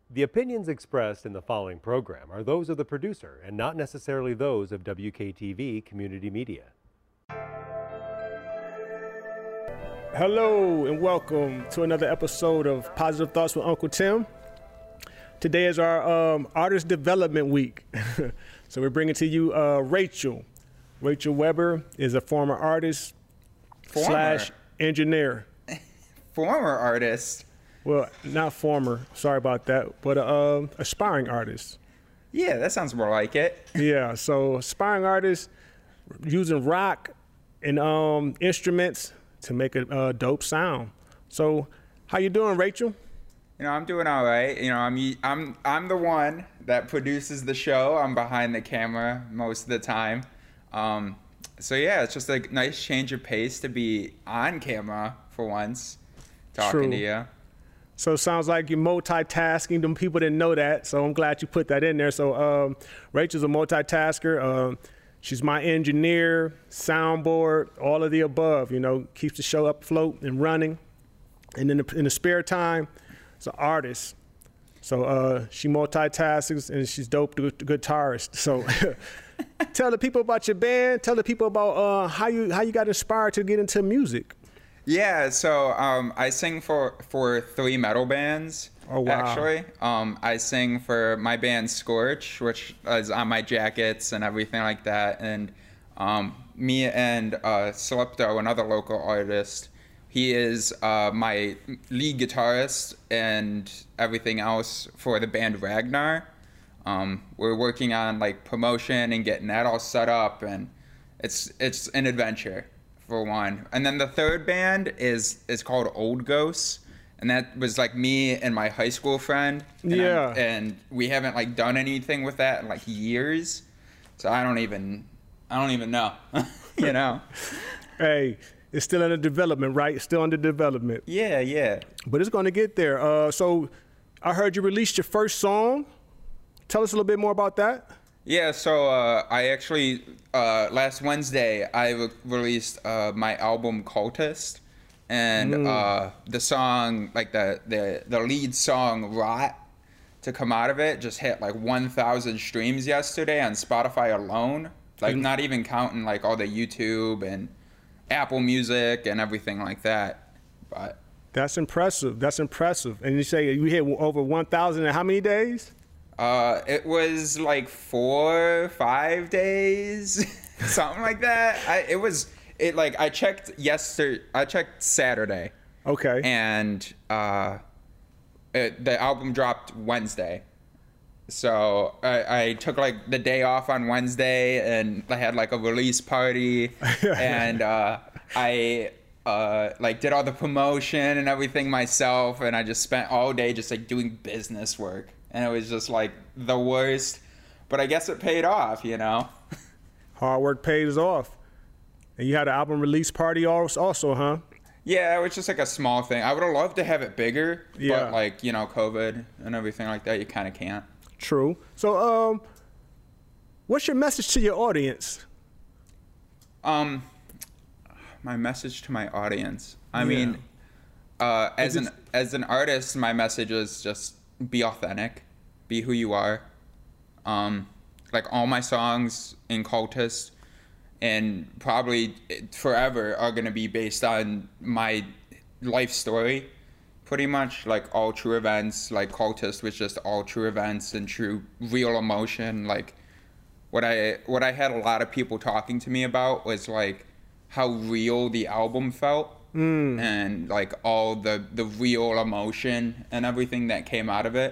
The opinions expressed in the following program are those of the producer and not necessarily those of WKTV Community Media. Hello and welcome to another episode of Positive Thoughts with Uncle Tim. Today is our Artist Development Week. So we're bringing to you Rachel. Rachel Weber is a former artist slash engineer. Former artist? Well, not former, sorry about that, but aspiring artist. Yeah, that sounds more like it. Yeah, so aspiring artist using rock and instruments to make a dope sound. So, how you doing, Rachel? You know, I'm doing all right. You know, I'm the one that produces the show. I'm behind the camera most of the time. So yeah, it's just a nice change of pace to be on camera for once, talking to you. So it sounds like you're multitasking. Them people didn't know that, so I'm glad you put that in there. So Rachel's a multitasker. She's my engineer, soundboard, all of the above. You know, keeps the show up afloat and running. And in the spare time, she's an artist. So she multitasks and she's dope guitarist. So tell the people about your band. Tell the people about how you got inspired to get into music. Yeah, so I sing for 3 metal bands. Oh, wow. Actually, I sing for my band Scorch, which is on my jackets and everything like that. And me and Selepto, another local artist, he is my lead guitarist and everything else for the band Ragnar. We're working on like promotion and getting that all set up, and it's an adventure for one. And then the third band is called Old Ghosts. And that was like me and my high school friend. And and we haven't like done anything with that in like years. So I don't even know, you know? Hey, it's still under development, right? It's still under development. Yeah. But it's going to get there. So I heard you released your first song. Tell us a little bit more about that. Yeah, so I actually, last Wednesday, I released my album Cultist. And the song, like the lead song, Rot, to come out of it, just hit like 1,000 streams yesterday on Spotify alone. Like not even counting like all the YouTube and Apple Music and everything like that. But That's impressive. And you say you hit over 1,000 in how many days? It was like 4 or 5 days, something like that. I checked yesterday. I checked Saturday. Okay. And the album dropped Wednesday. So I took like the day off on Wednesday, and I had like a release party, and I like did all the promotion and everything myself, and I just spent all day just like doing business work, and it was just like the worst. But I guess it paid off, you know. Hard work pays off. And you had an album release party also, huh? Yeah, it was just like a small thing. I would have loved to have it bigger, but like, you know, COVID and everything like that, you kind of can't. True. So, what's your message to your audience? My message to my audience. I mean, as an artist, my message is just be authentic, be who you are. Like all my songs in Cultist and probably forever are going to be based on my life story, pretty much, like all true events. Like Cultist was just all true events and true real emotion. Like what I had a lot of people talking to me about was like how real the album felt, and like all the real emotion and everything that came out of it.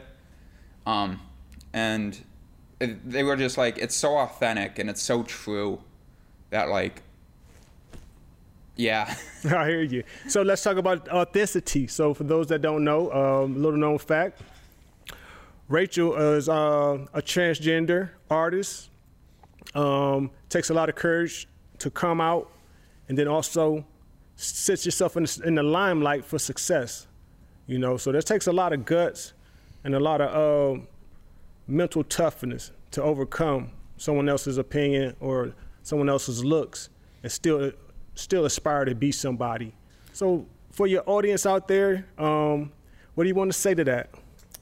And they were just like, it's so authentic and it's so true that like, yeah. I hear you. So let's talk about authenticity. So for those that don't know, a little known fact, Rachel is a transgender artist. Takes a lot of courage to come out, and then also sets yourself in the limelight for success. You know, so that takes a lot of guts and a lot of mental toughness to overcome someone else's opinion or someone else's looks and still aspire to be somebody. So for your audience out there, what do you want to say to that?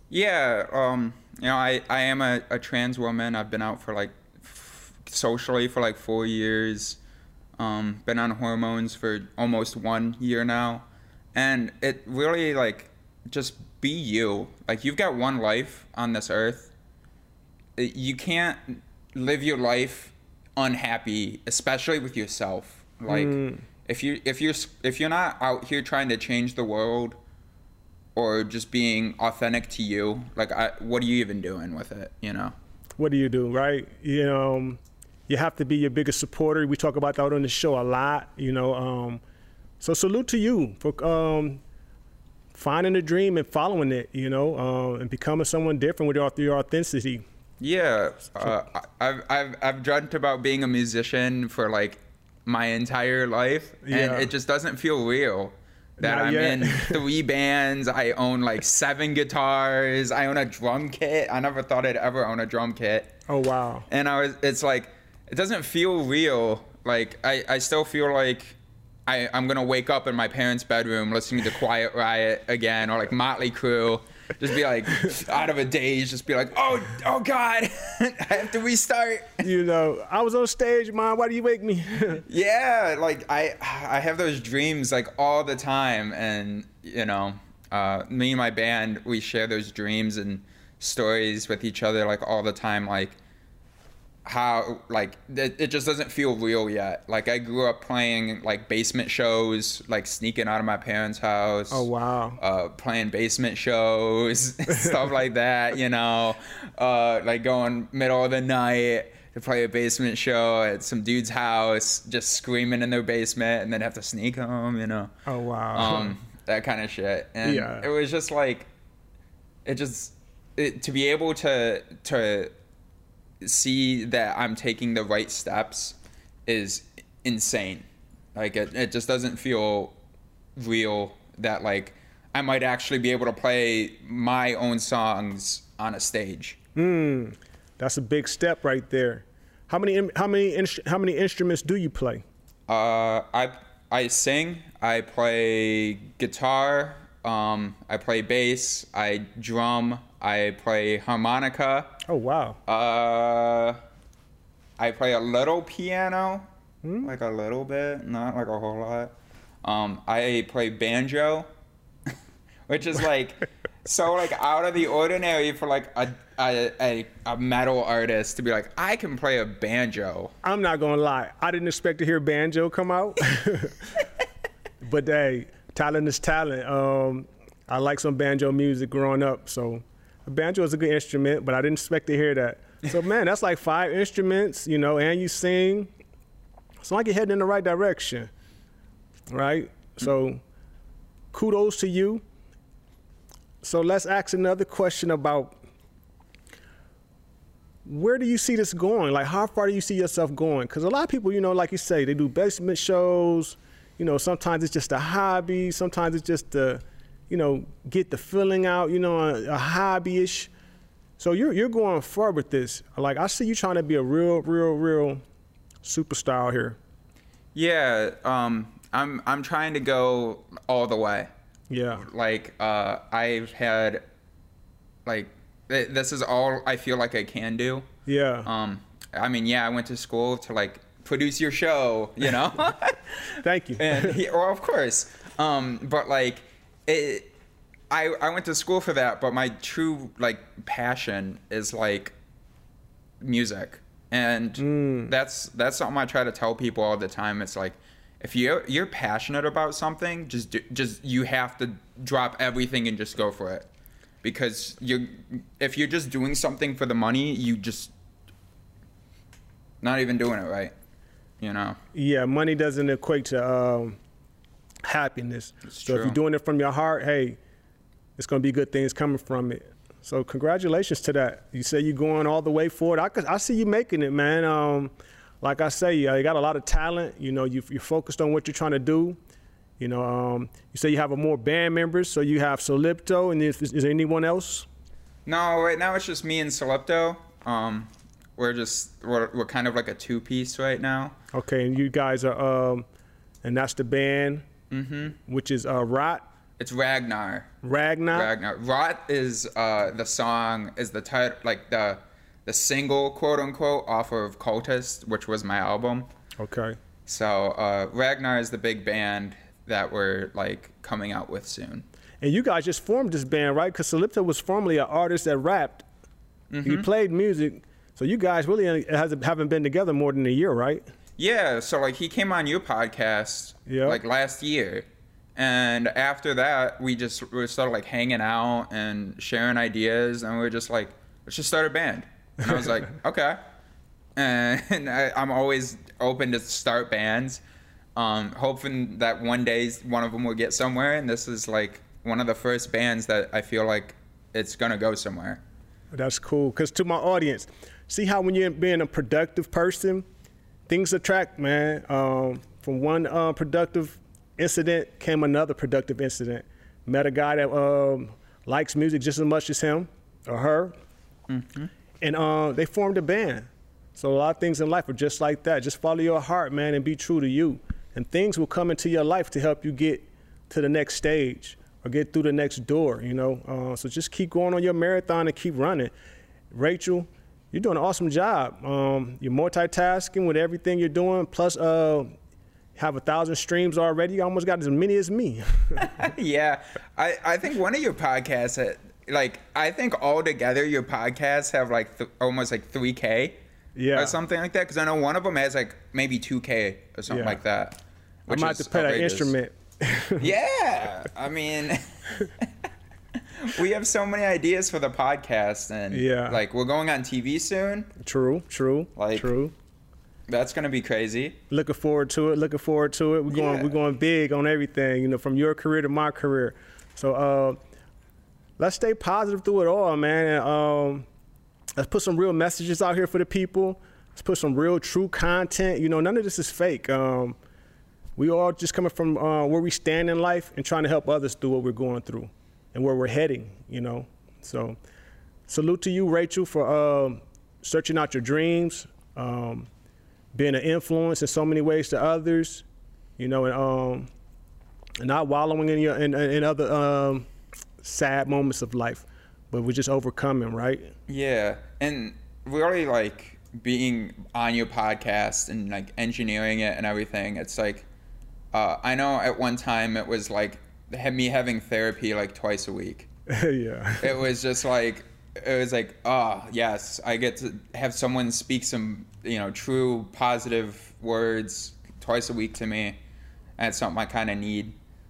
Yeah, you know, I am a trans woman. I've been out for like socially for like 4 years. Been on hormones for almost 1 year now. And it really like just be you. Like you've got one life on this earth. You can't live your life unhappy, especially with yourself. Like if you're not out here trying to change the world or just being authentic to you, like what are you even doing with it, you know? What do you do, right? You know, you have to be your biggest supporter. We talk about that on the show a lot, you know. So salute to you for finding a dream and following it, you know, and becoming someone different with your authenticity. Yeah, I've dreamt about being a musician for like my entire life, and it just doesn't feel real. That Not I'm yet. in 3 bands. I own like 7 guitars. I own a drum kit. I never thought I'd ever own a drum kit. Oh wow. And it's like, it doesn't feel real. Like I still feel like I'm gonna wake up in my parents' bedroom listening to Quiet Riot again, or like Motley Crue. Just be like out of a daze, just be like, oh God, I have to restart. You know, I was on stage, Mom, why do you wake me? Yeah, like I have those dreams like all the time, and you know, me and my band, we share those dreams and stories with each other like all the time, like how like it just doesn't feel real yet. Like I grew up playing like basement shows, like sneaking out of my parents' house. Oh wow. Playing basement shows, stuff like that, you know. Like going middle of the night to play a basement show at some dude's house, just screaming in their basement, and then have to sneak home, you know. Oh wow. That kind of shit. And Yeah. it was just like, to be able to see that I'm taking the right steps is insane. Like it just doesn't feel real that like I might actually be able to play my own songs on a stage. That's a big step right there. How many instruments do you play? I sing, I play guitar, I play bass, I drum, I play harmonica. Oh wow. I play a little piano, like a little bit, not like a whole lot. I play banjo, which is like so like out of the ordinary for like a metal artist to be like, I can play a banjo. I'm not gonna lie, I didn't expect to hear banjo come out. But hey, talent is talent. I like some banjo music growing up, so a banjo is a good instrument, but I didn't expect to hear that. So man, that's like 5 instruments, you know, and you sing. So like you're heading in the right direction, right? So kudos to you. So let's ask another question about where do you see this going? Like how far do you see yourself going? Because a lot of people, you know, like you say, they do basement shows. You know, sometimes it's just a hobby. Sometimes it's just to, you know, get the feeling out, you know, a hobby-ish. So you're going far with this. Like I see you trying to be a real superstar here. Yeah, I'm trying to go all the way. Yeah. Like I've had like this is all I feel like I can do. Yeah. I mean, yeah, I went to school to like produce your show, you know. Thank you. And well, of course. But like I went to school for that, but my true like passion is like music. And that's something I try to tell people all the time. It's like if you're passionate about something, just you have to drop everything and just go for it. Because if you're just doing something for the money, you just not even doing it right, you know. Yeah, money doesn't equate to happiness. So if true. you're doing it from your heart, hey, it's gonna be good things coming from it. So congratulations to that. You say you're going all the way forward. I see you making it, man. Like I say, you got a lot of talent. You know, you're focused on what you're trying to do. You know, you say you have more band members, so you have Solipto, and is there anyone else? No, right now it's just me and Solipto. We're kind of like a 2-piece right now. Okay, and you guys are, and that's the band, which is Rot. It's Ragnar. Ragnar. Ragnar. Rot is the song, is the title, like the single, quote unquote, off of Cultist, which was my album. Okay. So Ragnar is the big band that we're like coming out with soon. And you guys just formed this band, right? Because Solipta was formerly an artist that rapped. You played music. So you guys really haven't been together more than a year, right? Yeah, so like he came on your podcast like last year. And after that, we started like hanging out and sharing ideas, and we were just like, let's just start a band. And I was like, okay. And I'm always open to start bands, hoping that one day one of them will get somewhere. And this is like one of the first bands that I feel like it's gonna go somewhere. That's cool. Because to my audience, see how when you're being a productive person, things attract, man. From one productive incident came another productive incident. Met a guy that likes music just as much as him or her, and they formed a band. So a lot of things in life are just like that. Just follow your heart, man, and be true to you. And things will come into your life to help you get to the next stage or get through the next door, you know. So just keep going on your marathon and keep running. Rachel, you're doing an awesome job. You're multitasking with everything you're doing, plus have 1,000 streams already. You almost got as many as me. Yeah, I think one of your podcasts, I think altogether your podcasts have like almost like 3K or something like that. Because I know one of them has like maybe 2K or something like that. I might have to play that instrument. Yeah, I mean, we have so many ideas for the podcast, and like we're going on TV soon. True. That's gonna be crazy. Looking forward to it. We're going big on everything, you know, from your career to my career. So let's stay positive through it all, man. And, let's put some real messages out here for the people. Let's put some real, true content. You know, none of this is fake. We all just coming from where we stand in life and trying to help others through what we're going through and where we're heading, you know. So salute to you, Rachel, for searching out your dreams, being an influence in so many ways to others, you know, and not wallowing in other sad moments of life, but we're just overcoming, right? Yeah, and really like being on your podcast and like engineering it and everything. It's like I know at one time it was like me having therapy like twice a week. Yeah. It was just like, oh yes, I get to have someone speak some, you know, true positive words twice a week to me. And it's something I kind of need.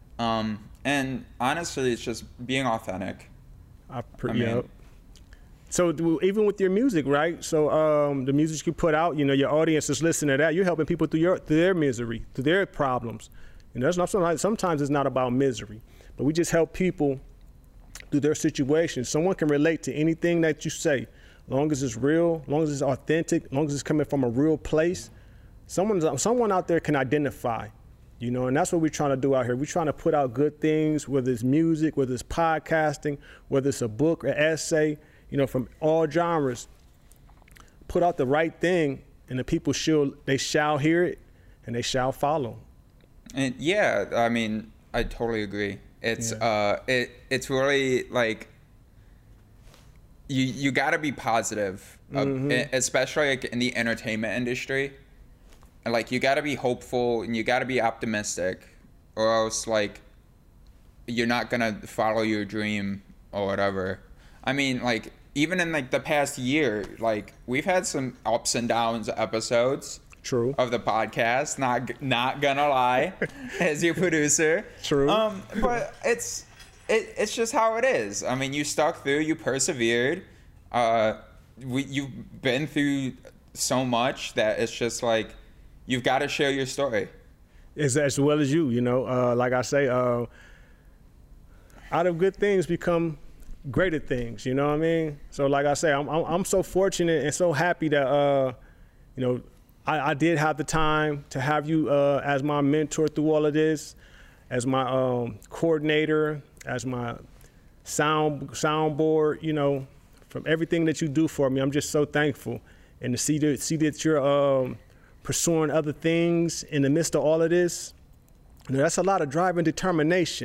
And honestly, it's just being authentic. So even with your music, right? So the music you put out, you know, your audience is listening to that. You're helping people through their misery, through their problems. You know, sometimes it's not about misery, but we just help people through their situations. Someone can relate to anything that you say, as long as it's real, as long as it's authentic, as long as it's coming from a real place. Someone out there can identify, you know, and that's what we're trying to do out here. We're trying to put out good things, whether it's music, whether it's podcasting, whether it's a book or essay, you know, from all genres. Put out the right thing, and the people shall hear it, and they shall follow. And yeah, I mean, I totally agree. It's it's really like you got to be positive, especially like in the entertainment industry. And like you got to be hopeful and you got to be optimistic, or else like you're not gonna follow your dream or whatever. I mean, like even in like the past year, like we've had some ups and downs episodes. True. Of the podcast, not gonna lie, as your producer. True. But it's just how it is. I mean, you stuck through, you persevered. You've been through so much that it's just like you've got to share your story. As well as you know. Like I say, out of good things become greater things. You know what I mean? So like I say, I'm so fortunate and so happy that you know. I did have the time to have you as my mentor through all of this, as my coordinator, as my soundboard, you know, from everything that you do for me. I'm just so thankful. And to see that you're pursuing other things in the midst of all of this, you know, that's a lot of drive and determination.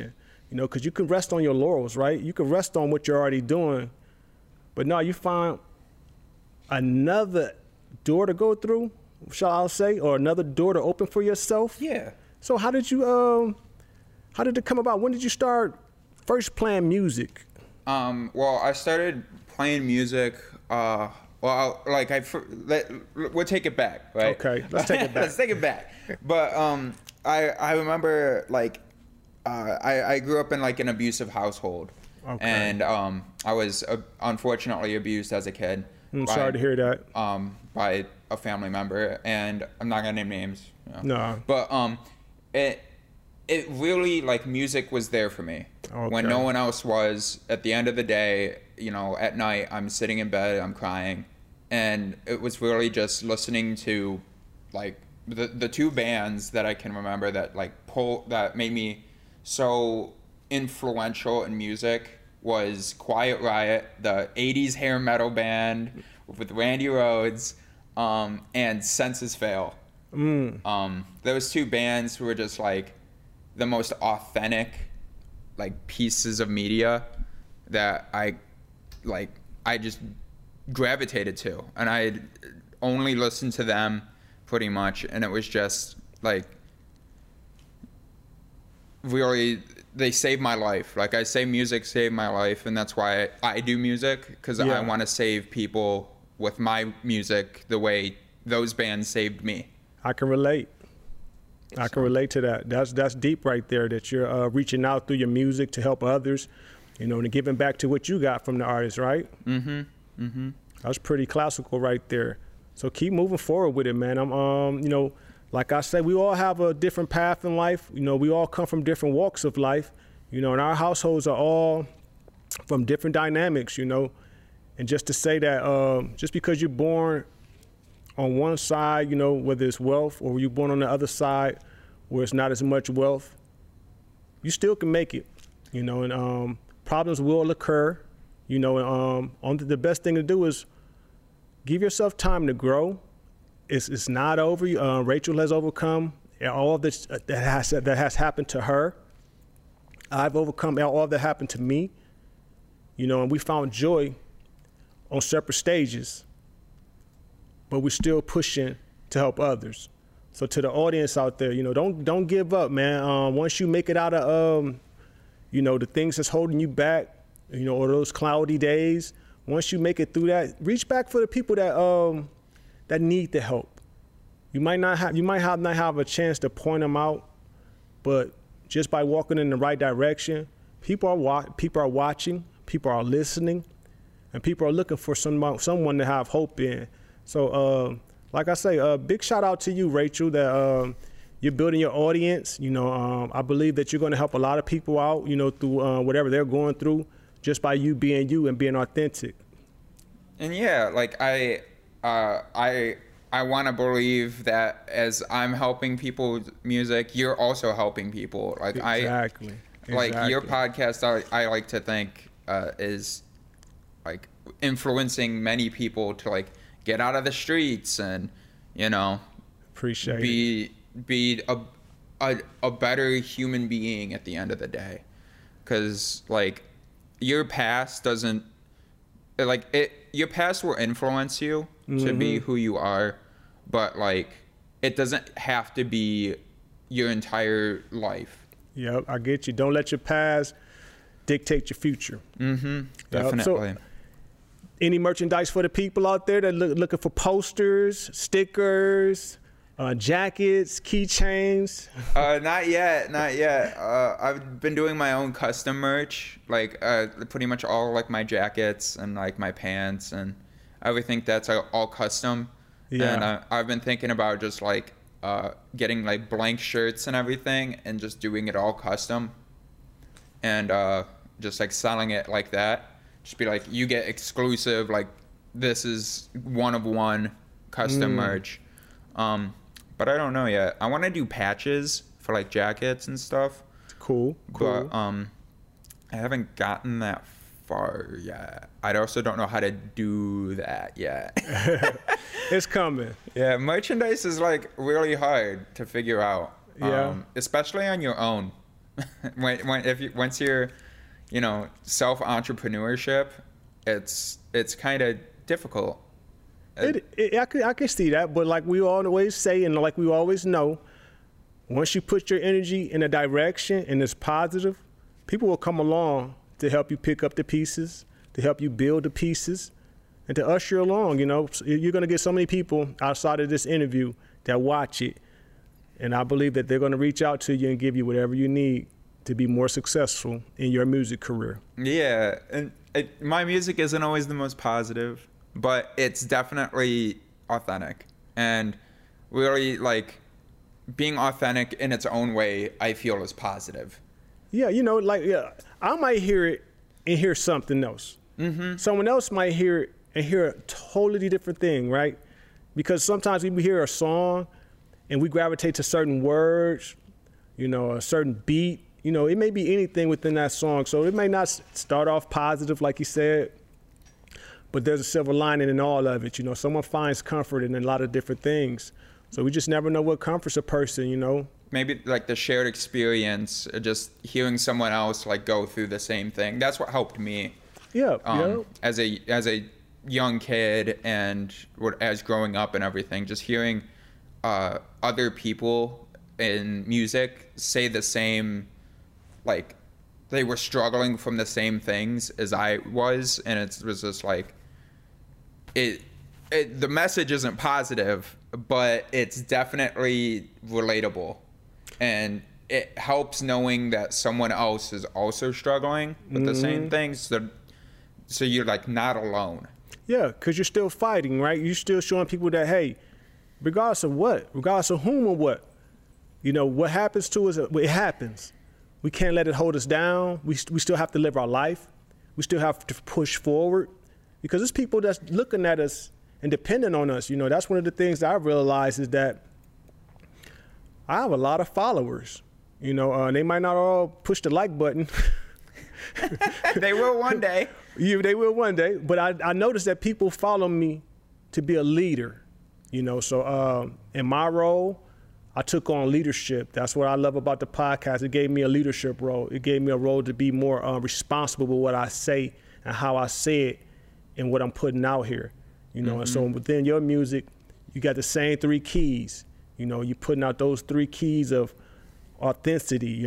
you know, because you can rest on your laurels, right? You can rest on what you're already doing, but no, you find another door to go through, shall I say, or another door to open for yourself. Yeah. So how did it come about? When did you start first playing music? Well, I started playing music. We'll take it back, right? Okay, let's take it back. Let's take it back. But I remember I grew up in like an abusive household, Okay. and I was unfortunately abused as a kid. I'm sorry to hear that. By a family member, and I'm not gonna name names. You know. No. But it really, like, music was there for me when Okay. no one else was. At the end of the day, you know, at night, I'm sitting in bed, I'm crying, and it was really just listening to, like, the two bands that I can remember that that made me so influential in music was Quiet Riot, the 80s hair metal band with Randy Rhoads, and Senses Fail. Those two bands were just like the most authentic, like, pieces of media that I just gravitated to, and I only listened to them pretty much, and it was just like really, they saved my life. Like I say, music saved my life, and that's why I do music, because Yeah. I want to save people with my music the way those bands saved me. I can relate. I can relate to that. That's deep right there, that you're reaching out through your music to help others, you know, and giving back to what you got from the artist, right? That's pretty classical right there. So keep moving forward with it, man. I'm, you know, like I said, we all have a different path in life. You know, we all come from different walks of life, you know, and our households are all from different dynamics, you know. And just to say that just because you're born on one side, you know, whether it's wealth, or you're born on the other side where it's not as much wealth, you still can make it, you know, and problems will occur, you know, and the best thing to do is give yourself time to grow. It's not over. Rachel has overcome all of this that has happened to her. I've overcome all that happened to me, you know, and we found joy on separate stages, but we're still pushing to help others. So to the audience out there, you know, don't give up, man. Once you make it out of, you know, the things that's holding you back, you know, or those cloudy days, once you make it through that, reach back for the people that that need the help. You might not have a chance to point them out, but just by walking in the right direction, people are watching, people are listening, and people are looking for someone to have hope in. So, like I say, big shout out to you, Rachel, that you're building your audience. You know, I believe that you're going to help a lot of people out, you know, through whatever they're going through, just by you being you and being authentic. And yeah, like I want to believe that as I'm helping people with music, you're also helping people. Like Exactly. Like your podcast, I like to think is like influencing many people to like get out of the streets and, you know, be a better human being at the end of the day. Because like your past doesn't like it. Your past will influence you to be who you are, but like it doesn't have to be your entire life. Yep, I get you. Don't let your past dictate your future. Definitely. So, any merchandise for the people out there that looking for posters, stickers, jackets, keychains? Not yet. I've been doing my own custom merch, like pretty much all like my jackets and like my pants and everything that's all custom. Yeah. And I've been thinking about just like getting like blank shirts and everything and just doing it all custom and just like selling it like that. Just be like, you get exclusive, like this is one of one custom merch. But I don't know yet. I want to do patches for like jackets and stuff. Cool. But I haven't gotten that far yet. I also don't know how to do that yet. It's coming. Yeah, merchandise is like really hard to figure out. Yeah. Especially on your own. Once you're, self entrepreneurship, it's kind of difficult. I can see that, but like we always say, and like we always know, once you put your energy in a direction and it's positive, people will come along to help you pick up the pieces, to help you build the pieces, and to usher you along. You're going to get so many people outside of this interview that watch it, and I believe that they're going to reach out to you and give you whatever you need to be more successful in your music career. Yeah, and my music isn't always the most positive, but it's definitely authentic, and really like being authentic in its own way, I feel is positive. Yeah, I might hear it and hear something else. Mm-hmm. Someone else might hear it and hear a totally different thing, right? Because sometimes we hear a song and we gravitate to certain words, a certain beat. It may be anything within that song. So it may not start off positive, like you said, but there's a silver lining in all of it. Someone finds comfort in a lot of different things. So we just never know what comforts a person, Maybe like the shared experience, just hearing someone else like go through the same thing. That's what helped me. Yeah. As a young kid and as growing up and everything, just hearing other people in music say the same, like they were struggling from the same things as I was, and it was just like the message isn't positive, but it's definitely relatable, and it helps knowing that someone else is also struggling with the same things, so you're like not alone. Yeah, because you're still fighting, right? You're still showing people that, hey, regardless of what, regardless of whom or what, what happens to us, it happens. We can't let it hold us down. We still have to live our life. We still have to push forward, because there's people that's looking at us and depending on us. That's one of the things that I realized is that I have a lot of followers. They might not all push the like button. They will one day. They will one day. But I noticed that people follow me to be a leader. So in my role, I took on leadership. That's what I love about the podcast. It gave me a leadership role. It gave me a role to be more responsible with what I say and how I say it and what I'm putting out here. And so within your music, you got the same 3 keys. You're putting out those 3 keys of authenticity,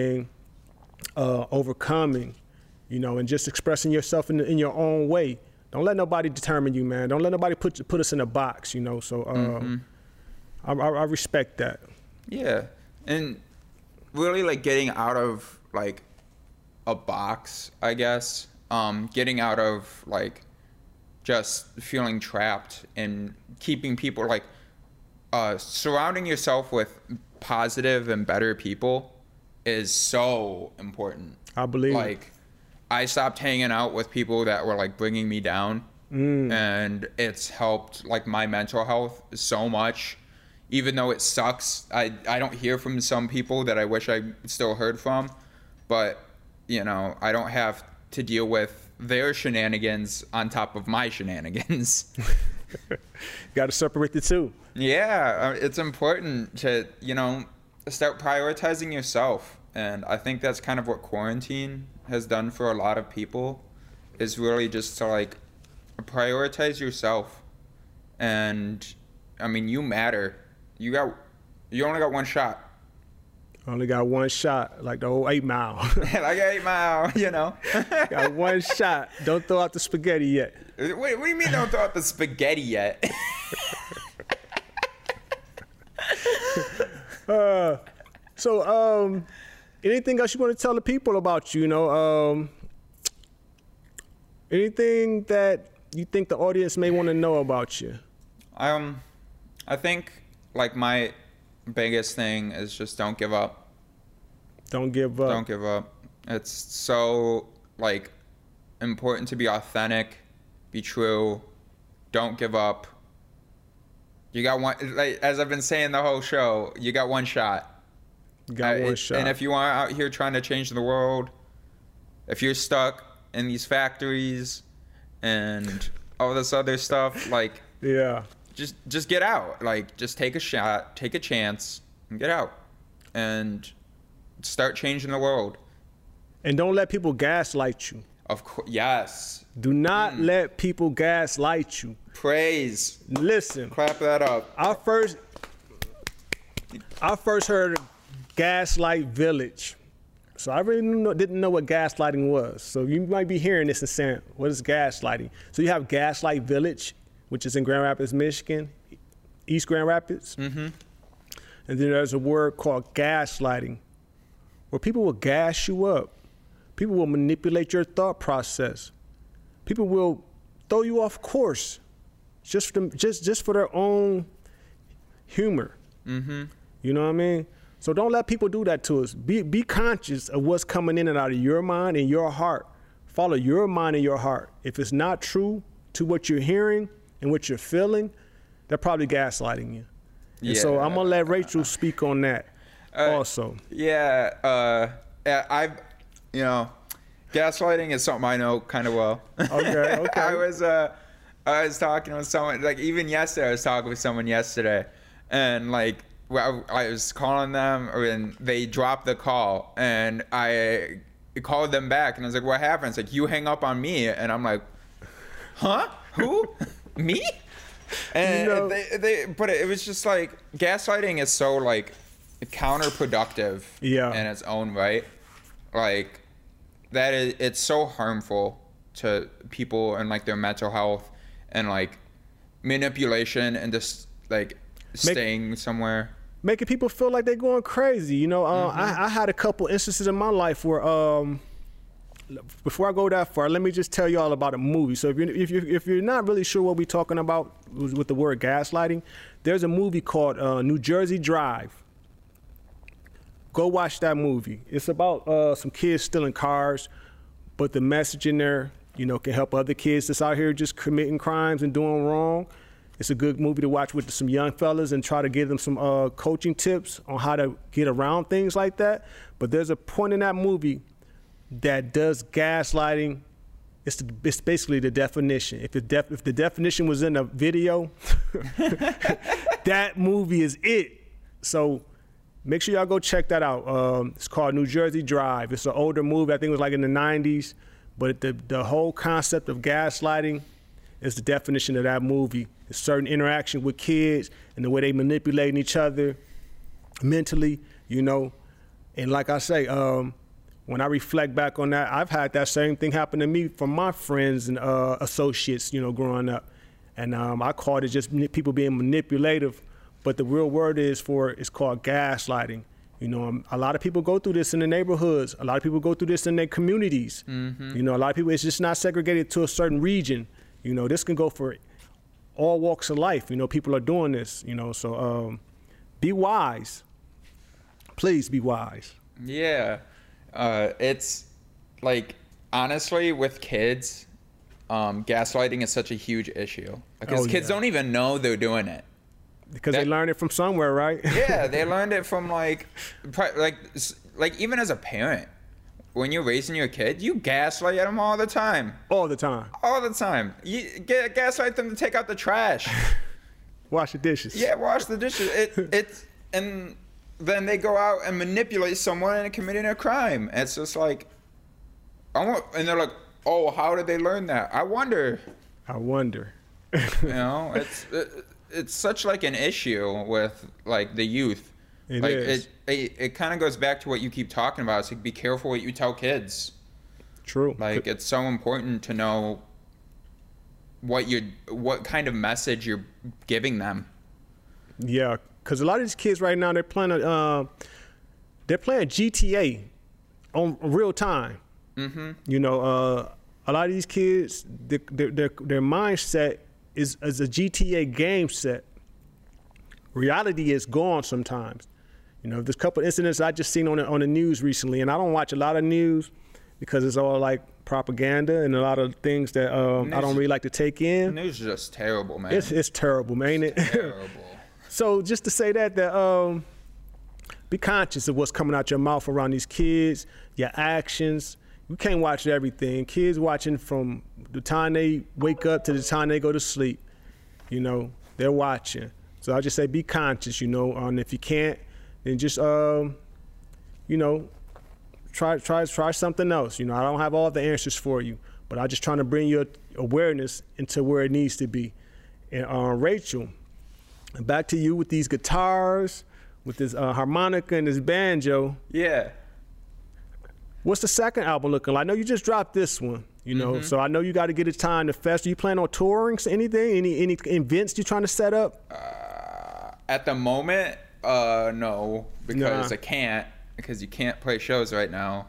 overcoming, and just expressing yourself in your own way. Don't let nobody determine you, man. Don't let nobody put us in a box, So I respect that. Yeah, and really like getting out of like a box, I guess. Getting out of like just feeling trapped and keeping people like surrounding yourself with positive and better people is so important. I believe like I stopped hanging out with people that were like bringing me down, and it's helped like my mental health so much. Even though it sucks, I don't hear from some people that I wish I still heard from, but I don't have to deal with their shenanigans on top of my shenanigans. Got to separate the two. Yeah, it's important to, start prioritizing yourself. And I think that's kind of what quarantine has done for a lot of people, is really just to like prioritize yourself. And I mean, you matter. You only got one shot. Only got one shot, like the old 8 Mile. Like 8 Mile, Got one shot. Don't throw out the spaghetti yet. Wait, what do you mean don't throw out the spaghetti yet? So, anything else you want to tell the people about you? Anything that you think the audience may want to know about you? I think like my biggest thing is just don't give up. Don't give up. Don't give up. It's so like important to be authentic, be true, don't give up. You got one, like, as I've been saying the whole show, you got one shot. You got one shot. And if you are out here trying to change the world, if you're stuck in these factories and all this other stuff, like, yeah, just get out. Like, just take a shot, take a chance, and get out. And start changing the world. And don't let people gaslight you. Of course, yes. Do not let people gaslight you. Praise. Listen, Clap that up. I first heard Gaslight Village. So I really didn't know what gaslighting was. So you might be hearing this and saying, what is gaslighting? So you have Gaslight Village, which is in Grand Rapids, Michigan, East Grand Rapids. Mm-hmm. And then there's a word called gaslighting, where people will gas you up. People will manipulate your thought process. People will throw you off course just for their own humor. Mm-hmm. You know what I mean? So don't let people do that to us. Be conscious of what's coming in and out of your mind and your heart. Follow your mind and your heart. If it's not true to what you're hearing and what you're feeling, they're probably gaslighting you. And so I'm gonna let Rachel speak on that also. Yeah, gaslighting is something I know kind of well. Okay. I was talking with someone, like even yesterday, I was talking with someone yesterday, and like I was calling them, and they dropped the call, and I called them back, and I was like, what happened? It's like, you hang up on me, and I'm like, huh? Who? Me? And but it was just like, gaslighting is so like counterproductive in its own right. Like that it's so harmful to people and like their mental health and like manipulation and just like staying somewhere. Making people feel like they're going crazy. You know, I had a couple instances in my life where, before I go that far, let me just tell you all about a movie. So if you're not really sure what we're talking about with the word gaslighting, there's a movie called New Jersey Drive. Go watch that movie. It's about some kids stealing cars, but the message in there, you know, can help other kids that's out here just committing crimes and doing wrong. It's a good movie to watch with some young fellas and try to give them some coaching tips on how to get around things like that. But there's a point in that movie that does gaslighting. It's basically the definition. If the definition was in a video, that movie is it. So make sure y'all go check that out. It's called New Jersey Drive. It's an older movie. I think it was like in the 90s. But the whole concept of gaslighting is the definition of that movie. It's certain interaction with kids and the way they manipulating each other mentally, you know. And like I say, when I reflect back on that, I've had that same thing happen to me from my friends and associates, you know, growing up. And I called it just people being manipulative. But the real word it's called gaslighting. You know, a lot of people go through this in the neighborhoods. A lot of people go through this in their communities. Mm-hmm. You know, a lot of people, it's just not segregated to a certain region. You know, this can go for all walks of life. You know, people are doing this, you know, so be wise. Please be wise. Yeah. It's like, honestly, with kids, gaslighting is such a huge issue. Because kids don't even know they're doing it. Because they learned it from somewhere, right? Yeah, they learned it from like even as a parent, when you're raising your kid, you gaslight them all the time. All the time. All the time. You gaslight them to take out the trash. Wash the dishes. Yeah, wash the dishes. And then they go out and manipulate someone into committing a crime. It's just like, and they're like, oh, how did they learn that? I wonder. You know, it's such like an issue with like the youth. It kind of goes back to what you keep talking about. It's like, be careful what you tell kids. True. Like, it's so important to know what kind of message you're giving them. Yeah, because a lot of these kids right now, they're playing GTA on real time. Mm-hmm. You know, a lot of these kids, their mindset is a GTA game set. Reality is gone sometimes. You know, there's a couple incidents I just seen on the news recently, and I don't watch a lot of news because it's all like propaganda and a lot of things that I don't really like to take in. News is just terrible, man. It's terrible, man, ain't it? Terrible. So just to say that be conscious of what's coming out your mouth around these kids, your actions. We can't watch everything. Kids watching from the time they wake up to the time they go to sleep. You know, they're watching. So I just say be conscious, you know, and if you can't, then just you know, try something else. You know, I don't have all the answers for you, but I'm just trying to bring your awareness into where it needs to be. And Rachel, back to you with these guitars, with this harmonica and this banjo. Yeah. What's the second album looking like? I know you just dropped this one, you know, so I know you got to get it time to fest. You plan on touring, anything? Any events you trying to set up? At the moment, no, because Nah. I can't, because you can't play shows right now.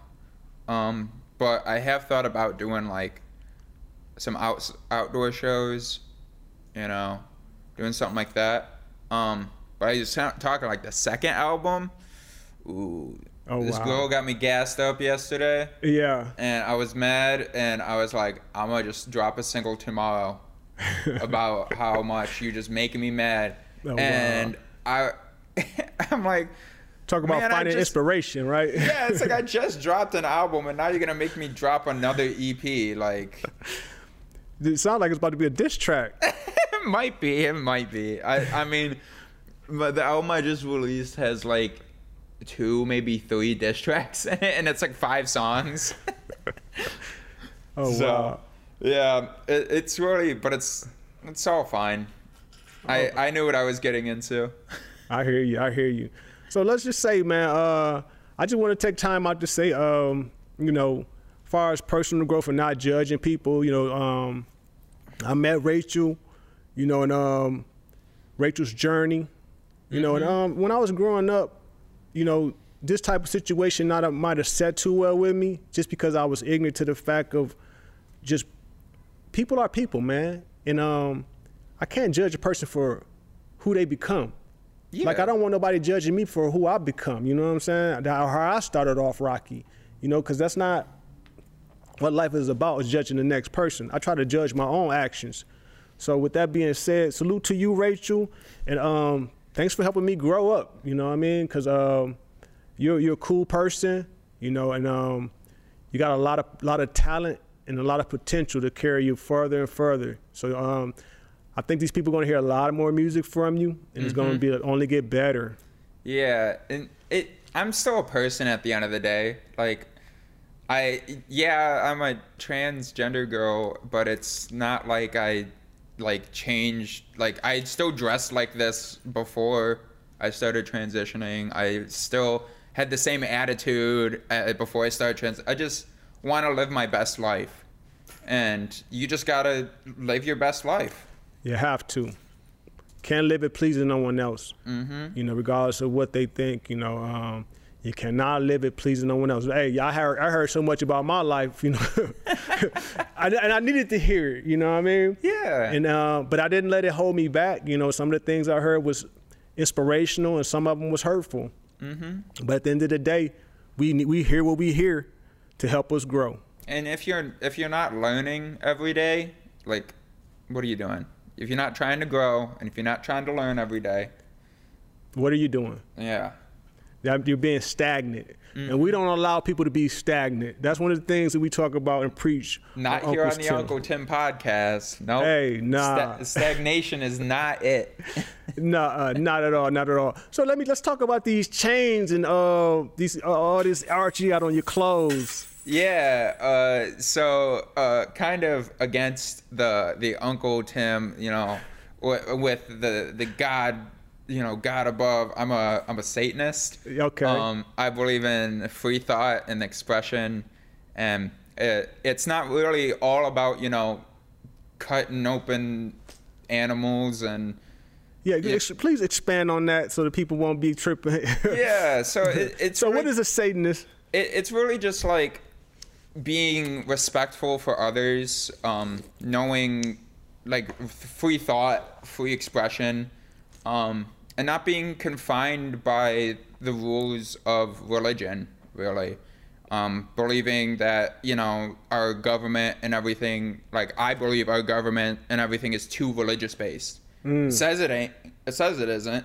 But I have thought about doing like some outdoor shows, you know, doing something like that. But I just talking like the second album. Ooh. Oh, This wow. girl got me gassed up yesterday, Yeah. and I was mad, and I was like, I'm gonna just drop a single tomorrow about how much you just making me mad. Oh, wow. And I'm like, Talk about Man, I finding just- inspiration, right? yeah, it's like I just dropped an album, and now you're gonna make me drop another EP. Like, It sounds like it's about to be a diss track. it might be. I mean, but the album I just released has like 2, maybe 3 diss tracks, and it's like 5 songs. Oh, So, wow. yeah, it's really, but it's all fine. I knew what I was getting into. I hear you. So let's just say, man, I just want to take time out to say, you know, as far as personal growth and not judging people, you know, I met Rachel, you know, and Rachel's journey, you know, and when I was growing up, you know, this type of situation might have set too well with me just because I was ignorant to the fact of just people are people, man. And I can't judge a person for who they become. Like, Yeah. I don't want nobody judging me for who I become, you know what I'm saying? How I started off rocky, you know, because that's not what life is about, is judging the next person. I try to judge my own actions. So with that being said, salute to you, Rachel, and thanks for helping me grow up, you know what I mean? Because you're a cool person, you know, and you got a lot of talent and a lot of potential to carry you further and further. So I think these people are going to hear a lot more music from you, and it's going to be only get better. Yeah, and I'm still a person at the end of the day. Like, I'm a transgender girl, but it's not like I like changed. Like, I still dressed like this before I started transitioning. I still had the same attitude before I started I just want to live my best life, and you just gotta live your best life. You have to. Can't live it pleasing no one else. You know, regardless of what they think. You know, you cannot live it pleasing no one else. Hey, I heard so much about my life. You know, and I needed to hear it. You know what I mean? Yeah. And but I didn't let it hold me back. You know, some of the things I heard was inspirational, and some of them was hurtful. But at the end of the day, we hear what we hear to help us grow. And if you're not learning every day, like, what are you doing? If you're not trying to grow, and if you're not trying to learn every day, What are you doing? yeah. You're being stagnant. And we don't allow people to be stagnant. That's one of the things that we talk about and preach. Not on here on Uncle's the Tip. Uncle Tim podcast. No. Hey, nah. Stagnation is not it. Nah, not at all, not at all. So let's talk about these chains and all this art you got on your clothes. Yeah. So kind of against the Uncle Tim, you know, with the God, you know, God above. I'm a Satanist. Okay. I believe in free thought and expression, and it's not really all about, you know, cutting open animals and. Yeah, please expand on that so that people won't be tripping. Yeah. So it's So really, what is a Satanist? it's really just like being respectful for others, knowing like free thought, free expression, and not being confined by the rules of religion, really. Believing that, you know, our government and everything, like I believe our government and everything is too religious based. It says it ain't. It says it isn't.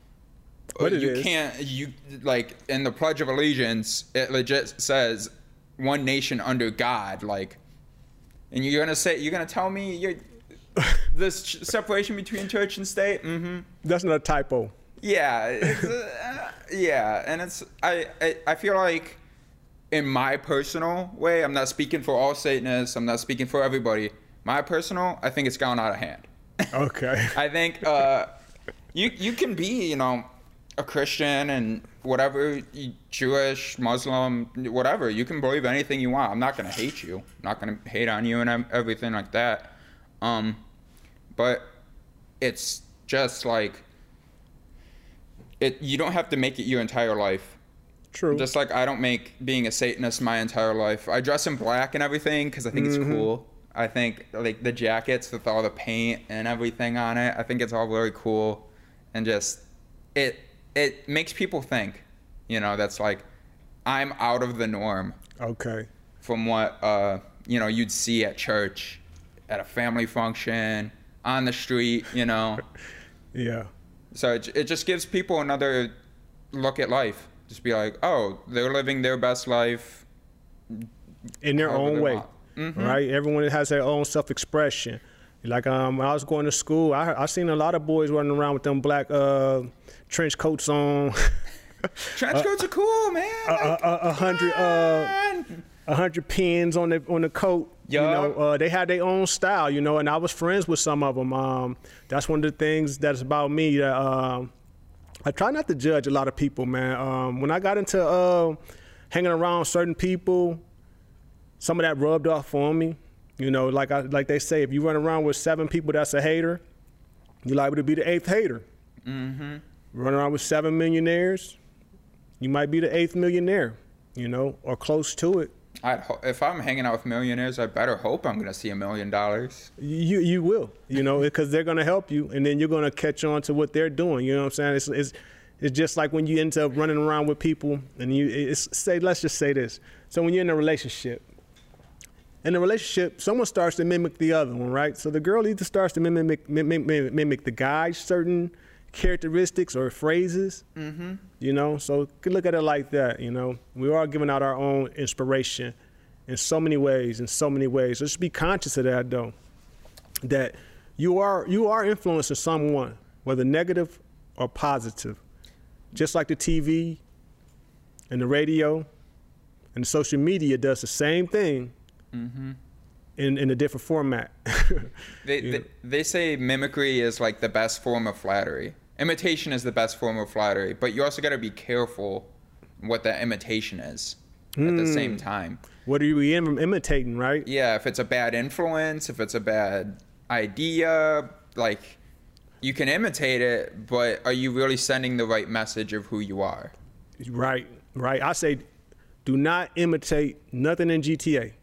But it you is. can't, you like in the Pledge of Allegiance, it legit says one nation under God, like, and you're gonna tell me this separation between church and state? That's not a typo. Yeah, Yeah, and it's I feel like in my personal way, I'm not speaking for all Satanists, I'm not speaking for everybody. My personal, I think it's gone out of hand. Okay. I think you can be, you know, a Christian and whatever, Jewish, Muslim, whatever. You can believe anything you want. I'm not gonna hate you. I'm not gonna hate on you and everything like that. But it's just like you don't have to make it your entire life. True. Just like I don't make being a Satanist my entire life. I dress in black and everything because I think it's cool. I think like the jackets with all the paint and everything on it, I think it's all very cool, and just it makes people think, you know, that's like I'm out of the norm. Okay. From what you know, you'd see at church, at a family function, on the street, you know. Yeah. So it just gives people another look at life. Just be like, oh, they're living their best life In their however own they way, want. right? Everyone has their own self-expression. Like when I was going to school, I seen a lot of boys running around with them black trench coats on. Trench coats are cool, man. 100 pins on the coat. Yeah. You know, they had their own style, you know, and I was friends with some of them. That's one of the things that's about me that I try not to judge a lot of people, man. When I got into hanging around certain people, some of that rubbed off on me. You know, like they say, if you run around with 7 people that's a hater, you're liable to be the 8th hater. Mm-hmm. Run around with 7 millionaires, you might be the 8th millionaire, you know, or close to it. If I'm hanging out with millionaires, I better hope I'm gonna see $1 million. You will, you know, because they're gonna help you, and then you're gonna catch on to what they're doing. You know what I'm saying? It's just like when you end up running around with people, and let's just say this. So when you're in a relationship, someone starts to mimic the other one, right? So the girl either starts to mimic the guy's certain characteristics or phrases, you know? So you can look at it like that, you know? We are giving out our own inspiration in so many ways, So just be conscious of that, though, that you are influencing someone, whether negative or positive. Just like the TV and the radio and the social media does the same thing, in a different format. They say mimicry is like the best form of flattery. Imitation is the best form of flattery, but you also got to be careful what that imitation is at the same time. What are you imitating, right? Yeah, if it's a bad influence, if it's a bad idea, like you can imitate it, but are you really sending the right message of who you are? Right. I say, do not imitate nothing in GTA.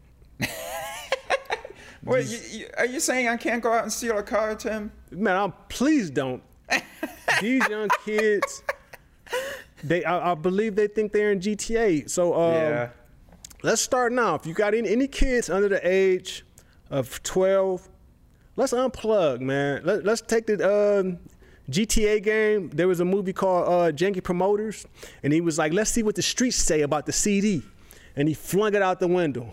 Wait, are you saying I can't go out and steal a car, Tim? Man, please don't. These young kids, I believe they think they're in GTA. So Yeah. let's start now. If you got any kids under the age of 12, let's unplug, man. Let's take the GTA game. There was a movie called Janky Promoters, and he was like, let's see what the streets say about the CD. And he flung it out the window.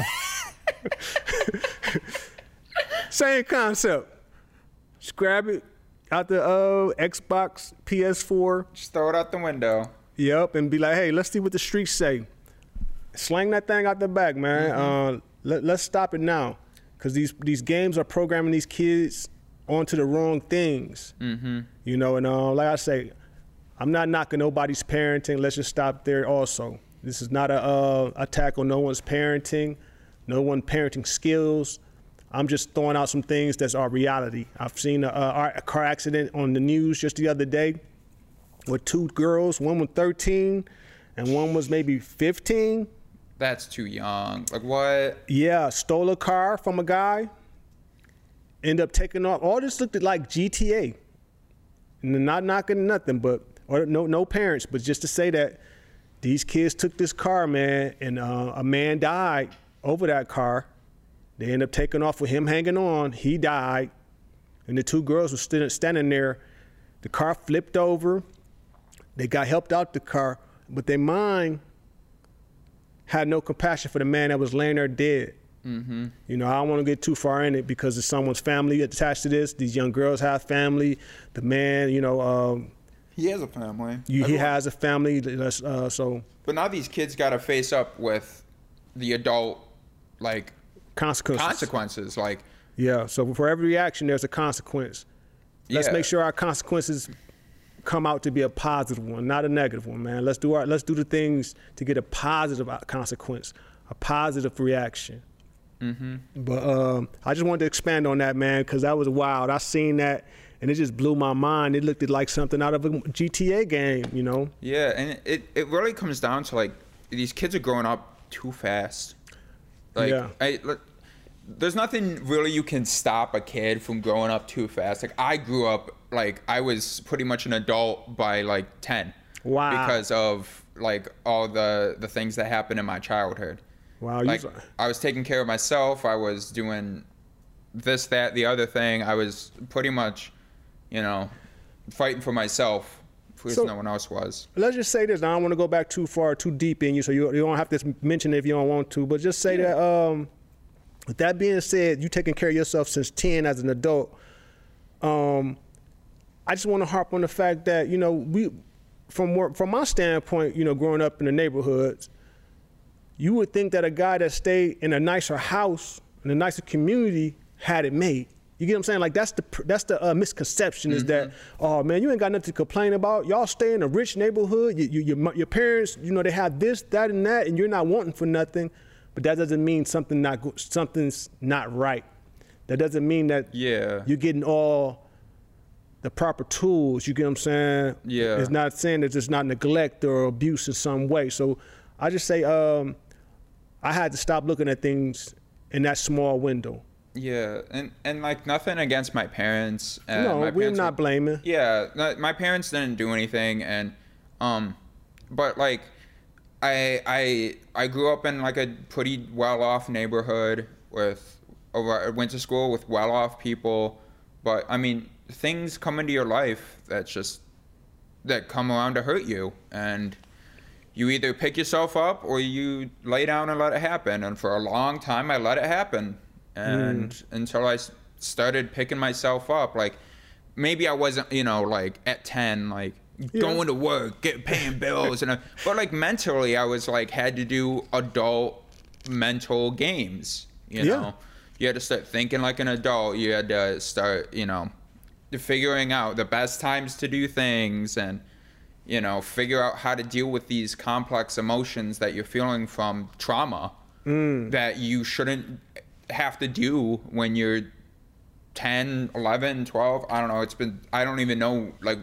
Same concept. Just grab it out the Xbox, PS4. Just throw it out the window. Yep, and be like, hey, let's see what the streets say. Slang that thing out the back, man. Let's stop it now, because these games are programming these kids onto the wrong things. You know, and like I say, I'm not knocking nobody's parenting. Let's just stop there also. This is not a attack on no one's parenting, no one parenting skills. I'm just throwing out some things that's our reality. I've seen a car accident on the news just the other day with 2 girls. One was 13 and one was maybe 15. That's too young. Like what? Yeah, stole a car from a guy, end up taking off. All this looked like GTA. And not knocking nothing, but or no parents, but just to say that these kids took this car, man, and a man died over that car. They ended up taking off with him hanging on. He died, and the 2 girls were standing there. The car flipped over. They got helped out the car, but their mind had no compassion for the man that was laying there dead. You know, I don't want to get too far in it because there's someone's family attached to this. These young girls have family. The man, you know, He has a family. He has a family. So. But now these kids got to face up with the adult, like, consequences. Like, yeah. So for every action, there's a consequence. Let's make sure our consequences come out to be a positive one, not a negative one, man. Let's do the things to get a positive consequence, a positive reaction. Mm-hmm. But I just wanted to expand on that, man, because that was wild. I seen that, and it just blew my mind. It looked like something out of a GTA game, you know? Yeah, and it really comes down to, like, these kids are growing up too fast. Like, there's nothing really you can stop a kid from growing up too fast. Like, I grew up, like, I was pretty much an adult by, like, 10. Wow. Because of, like, all the things that happened in my childhood. Wow. Like, I was taking care of myself. I was doing this, that, the other thing. I was pretty much, you know, fighting for myself because no one else was. Let's just say this. I don't want to go back too far, too deep in you, so you don't have to mention it if you don't want to. But just say that, with that being said, you taking care of yourself since 10 as an adult. I just want to harp on the fact that, you know, from my standpoint, you know, growing up in the neighborhoods, you would think that a guy that stayed in a nicer house, in a nicer community, had it made. You get what I'm saying? Like, that's the misconception is that, oh man, you ain't got nothing to complain about. Y'all stay in a rich neighborhood. Your parents, you know, they have this, that, and that, and you're not wanting for nothing. But that doesn't mean something's not right. That doesn't mean that you're getting all the proper tools. You get what I'm saying? Yeah. It's not saying that it's not neglect or abuse in some way. So I just say I had to stop looking at things in that small window. Yeah, and like, nothing against my parents. No, we're not blaming. Yeah, my parents didn't do anything, and but like, I grew up in like a pretty well-off neighborhood I went to school with well-off people, but I mean, things come into your life that come around to hurt you, and you either pick yourself up or you lay down and let it happen. And for a long time, I let it happen. And until I started picking myself up, like, maybe I wasn't, you know, like at 10, like going to work, paying bills, but like mentally, I was like, had to do adult mental games, you know? You had to start thinking like an adult. You had to start, you know, figuring out the best times to do things, and, you know, figure out how to deal with these complex emotions that you're feeling from trauma that you shouldn't have to do when you're 10, 11, 12. I don't know. I don't even know, like,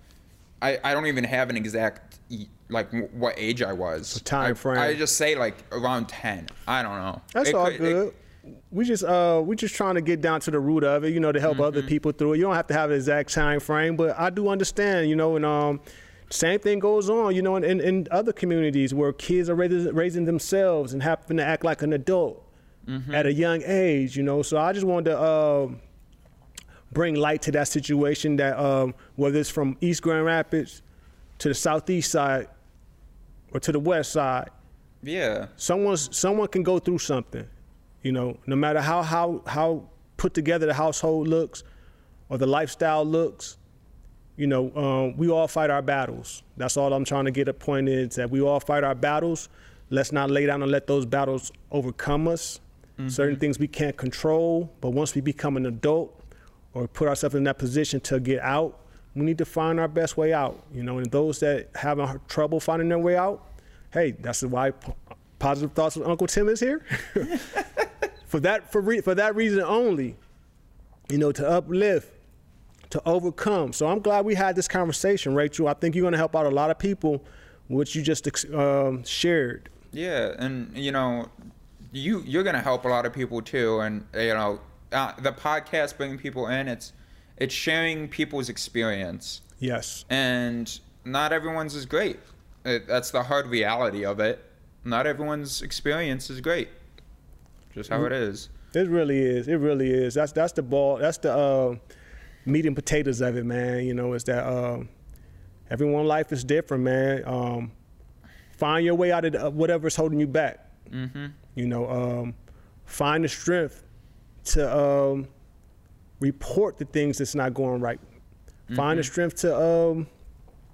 I don't even have an exact, like, what age I was. The time frame. I just say, like, around 10. I don't know. That's all good. We just trying to get down to the root of it, you know, to help other people through it. You don't have to have an exact time frame, but I do understand, you know, and same thing goes on, you know, in other communities where kids are raising themselves and having to act like an adult at a young age, you know. So I just wanted to bring light to that situation, that whether it's from East Grand Rapids to the southeast side or to the west side, someone can go through something, you know, no matter how put together the household looks or the lifestyle looks. You know, we all fight our battles. That's all I'm trying to get a point is that we all fight our battles. Let's not lay down and let those battles overcome us. Certain things we can't control, but once we become an adult or put ourselves in that position to get out, we need to find our best way out. You know, and those that having trouble finding their way out, hey, that's why Positive Thoughts with Uncle Tim is here. for that reason only, you know, to uplift, to overcome. So I'm glad we had this conversation, Rachel. I think you're going to help out a lot of people, which you just shared. Yeah, and, you know, you're going to help a lot of people too. And, you know, the podcast bringing people in, it's sharing people's experience. Yes. And not everyone's is great. That's the hard reality of it. Not everyone's experience is great. Just how it is. It really is. It really is. That's the ball. That's the meat and potatoes of it, man. You know, it's that everyone's life is different, man. Find your way out of whatever's holding you back. You know, find the strength to report the things that's not going right. Find the strength to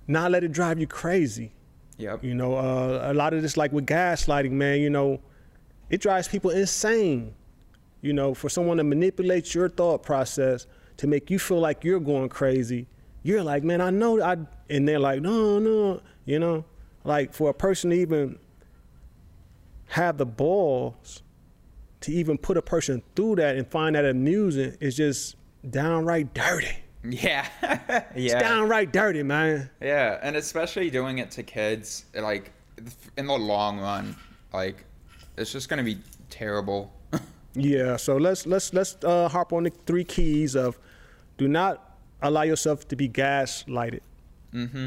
not let it drive you crazy. Yep. You know, a lot of this, like with gaslighting, man, you know, it drives people insane. You know, for someone to manipulate your thought process to make you feel like you're going crazy, you're like, man, I know, and they're like, no, you know, like for a person to even have the balls to even put a person through that and find that amusing is just downright dirty. Yeah. Yeah. It's downright dirty, man. Yeah, and especially doing it to kids, like in the long run, like it's just gonna be terrible. Yeah, so let's harp on the 3 keys of do not allow yourself to be gaslighted. Mm-hmm.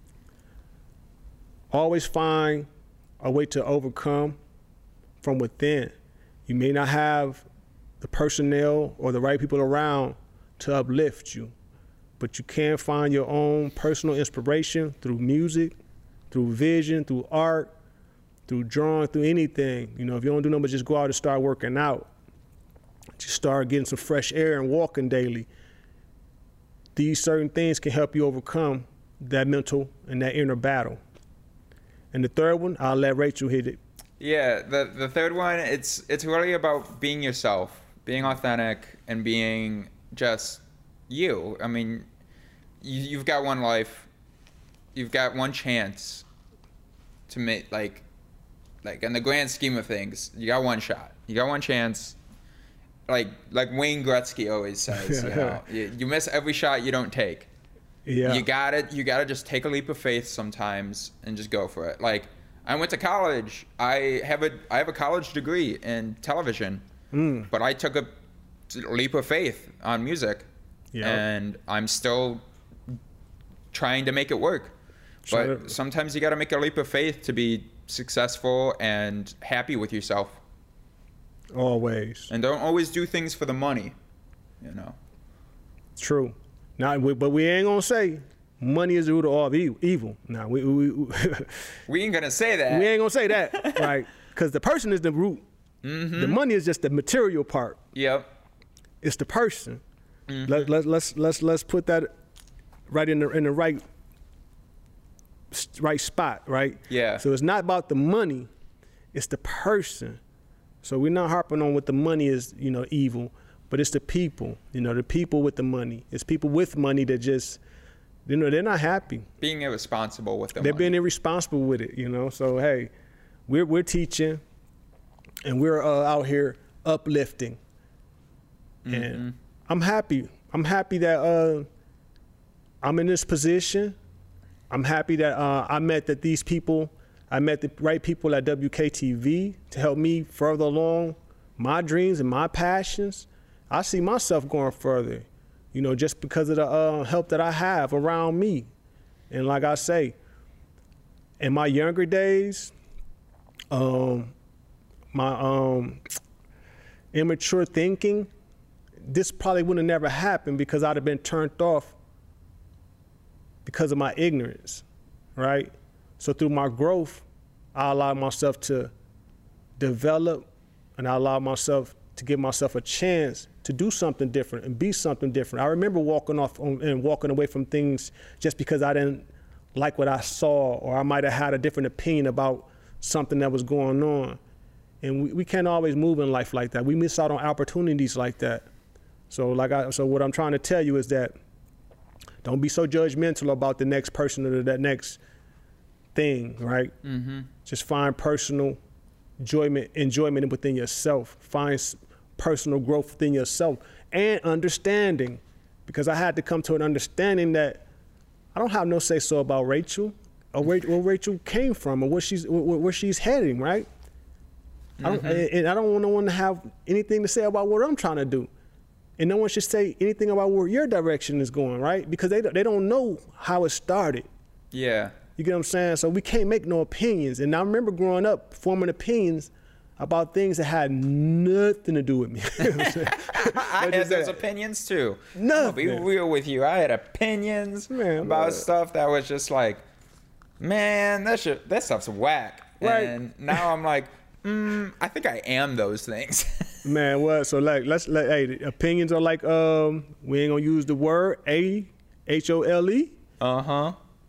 Always find a way to overcome from within. You may not have the personnel or the right people around to uplift you, but you can find your own personal inspiration through music, through vision, through art, through drawing, through anything. You know, if you don't do nothing but just go out and start working out, just start getting some fresh air and walking daily. These certain things can help you overcome that mental and that inner battle. And the third one, I'll let Rachel hit it. Yeah, the third one, it's really about being yourself, being authentic, and being just you. I mean, you've got one life, you've got one chance to make, like in the grand scheme of things, you got one shot, you got one chance. Like Wayne Gretzky always says, you know, you miss every shot you don't take. Yeah. You gotta just take a leap of faith sometimes and just go for it. Like, I went to college. I have a college degree in television, but I took a leap of faith on music, and I'm still trying to make it work. But sometimes you got to make a leap of faith to be successful and happy with yourself. Always. And don't always do things for the money, you know. True. Now, but we ain't gonna say money is the root of all evil. Now, we ain't gonna say that. We ain't gonna say that, right? Because the person is the root. Mm-hmm. The money is just the material part. Yep. It's the person. Mm-hmm. Let's put that right in the right spot, right? Yeah. So it's not about the money, it's the person. So we're not harping on what the money is, you know, evil, but it's the people, you know, the people with the money. It's people with money that just, you know, they're not happy. Being irresponsible with the They're money. being irresponsible with it, you know. So hey, we're teaching, and we're out here uplifting, and I'm happy. I'm happy that I'm in this position. I'm happy that I met the right people at WKTV to help me further along my dreams and my passions. I see myself going further, you know, just because of the help that I have around me. And like I say, in my younger days, my immature thinking, this probably would have never happened because I'd have been turned off because of my ignorance, right? So through my growth, I allowed myself to develop, and I allowed myself to give myself a chance to do something different and be something different. I remember walking away from things just because I didn't like what I saw, or I might have had a different opinion about something that was going on. And we can't always move in life like that. We miss out on opportunities like that. So what I'm trying to tell you is that don't be so judgmental about the next person or that next thing, right? Mm-hmm. Just find personal enjoyment within yourself. Find personal growth within yourself and understanding, because I had to come to an understanding that I don't have no say so about Rachel or where Rachel came from or where she's heading, right? Mm-hmm. I don't want no one to have anything to say about what I'm trying to do. And no one should say anything about where your direction is going, right? Because they don't know how it started. Yeah. You get what I'm saying? So we can't make no opinions. And I remember growing up forming opinions about things that had nothing to do with me. I had those opinions too. Nothing. I'll be real with you. I had opinions about stuff that was just like, man, that stuff's whack. Right. And now I'm like, I think I am those things. Man, what? So hey, opinions are like, we ain't gonna use the word A-H-O-L-E. Uh-huh.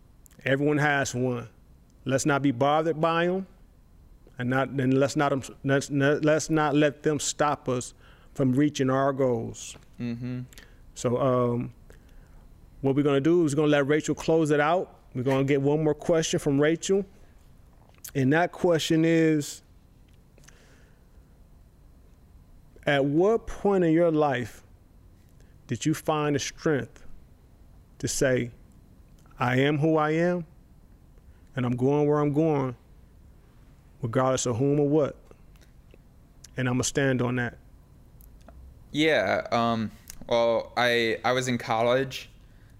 Everyone has one. Let's not be bothered by them, and let's not let them stop us from reaching our goals. Mm-hmm. So what we're gonna do is we're gonna let Rachel close it out. We're gonna get one more question from Rachel, and that question is, at what point in your life did you find the strength to say, I am who I am, and I'm going where I'm going, regardless of whom or what, and I'm gonna stand on that? Yeah. Well, I was in college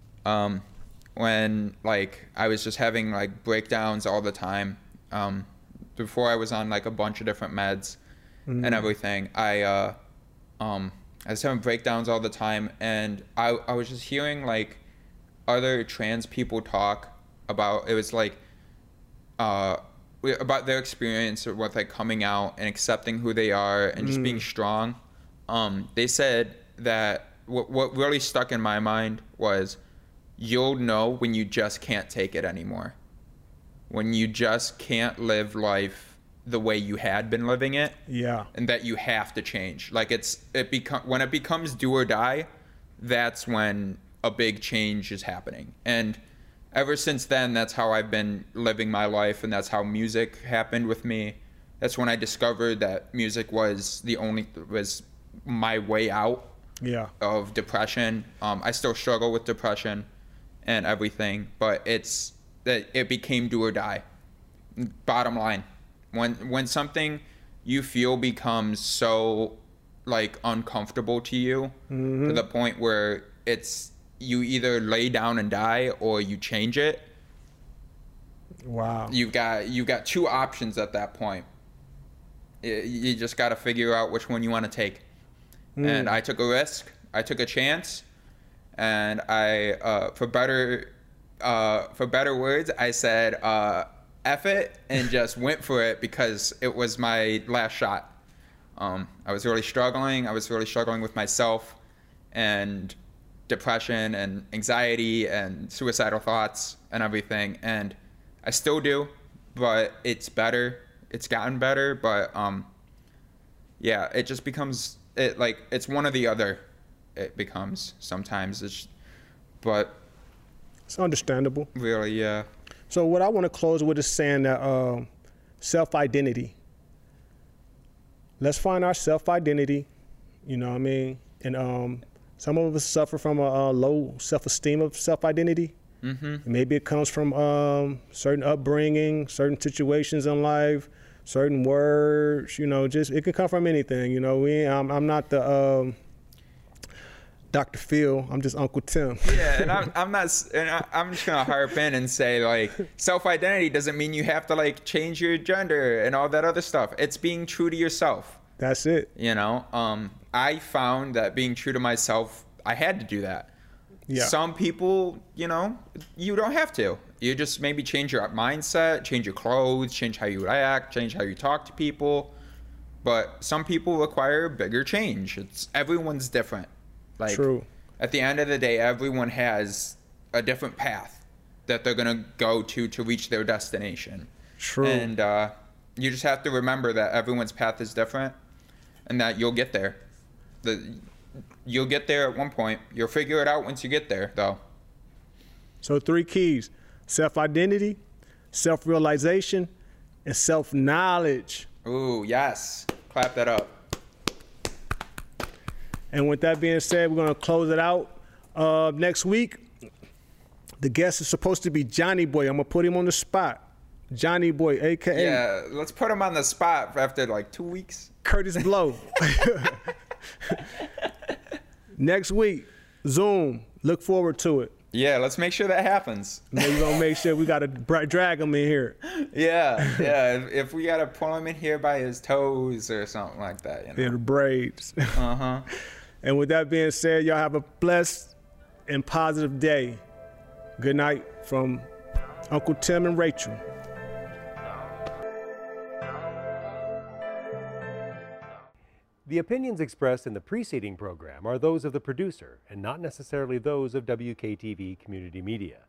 when like I was just having like breakdowns all the time. Before I was on like a bunch of different meds and everything, I was having breakdowns all the time, and I was just hearing like other trans people talk about, it was like about their experience with like coming out and accepting who they are and just being strong. They said that what really stuck in my mind was, you'll know when you just can't take it anymore, when you just can't live life the way you had been living it. Yeah. And that you have to change. Like when it becomes do or die, that's when a big change is happening. And ever since then, that's how I've been living my life, and that's how music happened with me. That's when I discovered that music was my way out of depression. I still struggle with depression and everything, but it became do or die. Bottom line, when something you feel becomes so like uncomfortable to you, to the point where you either lay down and die or you change it. Wow. You've got two options at that point. You just got to figure out which one you want to take. And I took a risk. I took a chance, and I, for better words, I said, F it, and just went for it because it was my last shot. I was really struggling. I was really struggling with myself and depression and anxiety and suicidal thoughts and everything. And I still do, but it's better. It's gotten better, but yeah, it just becomes it's one or the other. It becomes sometimes but it's understandable. Really, yeah. So what I want to close with is saying that self-identity. Let's find our self-identity, you know what I mean? And some of us suffer from a low self-esteem of self-identity. Maybe it comes from certain upbringing, certain situations in life, certain words, just it could come from anything, I'm not the Dr. Phil, I'm just Uncle Tim. Yeah, and I'm just gonna harp in and say, like, self-identity doesn't mean you have to like change your gender and all that other stuff. It's being true to yourself. That's it. I found that being true to myself, I had to do that. Yeah. Some people, you don't have to. You just maybe change your mindset, change your clothes, change how you act, change how you talk to people. But some people require bigger change. Everyone's different. Like, true. At the end of the day, everyone has a different path that they're going to go to reach their destination. True. And you just have to remember that everyone's path is different and that you'll get there. You'll get there at one point. You'll figure it out once you get there, though. So 3 keys: self-identity, self-realization, and self-knowledge. Ooh, yes. Clap that up. And with that being said, we're going to close it out. Next week, the guest is supposed to be Johnny Boy. I'm going to put him on the spot. Johnny Boy, a.k.a. Yeah, let's put him on the spot after like 2 weeks. Curtis Blow. Next week, Zoom. Look forward to it. Yeah, let's make sure that happens. We're going to make sure we got to drag him in here. Yeah. If we got to pull him in here by his toes or something like that. Yeah, the braids. Uh-huh. And with that being said, y'all have a blessed and positive day. Good night from Uncle Tim and Rachel. The opinions expressed in the preceding program are those of the producer and not necessarily those of WKTV Community Media.